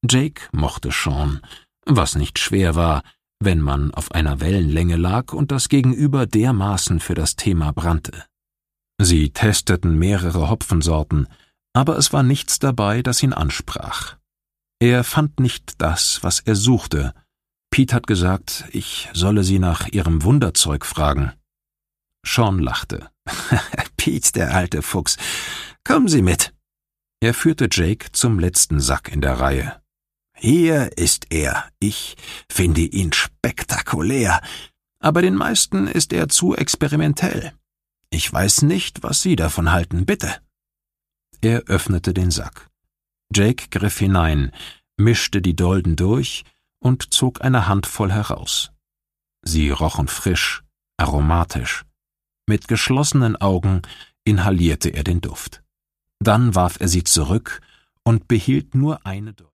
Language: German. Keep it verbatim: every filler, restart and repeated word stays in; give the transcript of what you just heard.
Jake mochte Sean, was nicht schwer war, wenn man auf einer Wellenlänge lag und das Gegenüber dermaßen für das Thema brannte. Sie testeten mehrere Hopfensorten, aber es war nichts dabei, das ihn ansprach. Er fand nicht das, was er suchte. Pete hat gesagt, ich solle sie nach ihrem Wunderzeug fragen. Sean lachte. »Pete, der alte Fuchs, kommen Sie mit.« Er führte Jake zum letzten Sack in der Reihe. »Hier ist er. Ich finde ihn spektakulär, aber den meisten ist er zu experimentell. Ich weiß nicht, was Sie davon halten, bitte.« Er öffnete den Sack. Jake griff hinein, mischte die Dolden durch und zog eine Handvoll heraus. Sie rochen frisch, aromatisch. Mit geschlossenen Augen inhalierte er den Duft. Dann warf er sie zurück und behielt nur eine Dolde.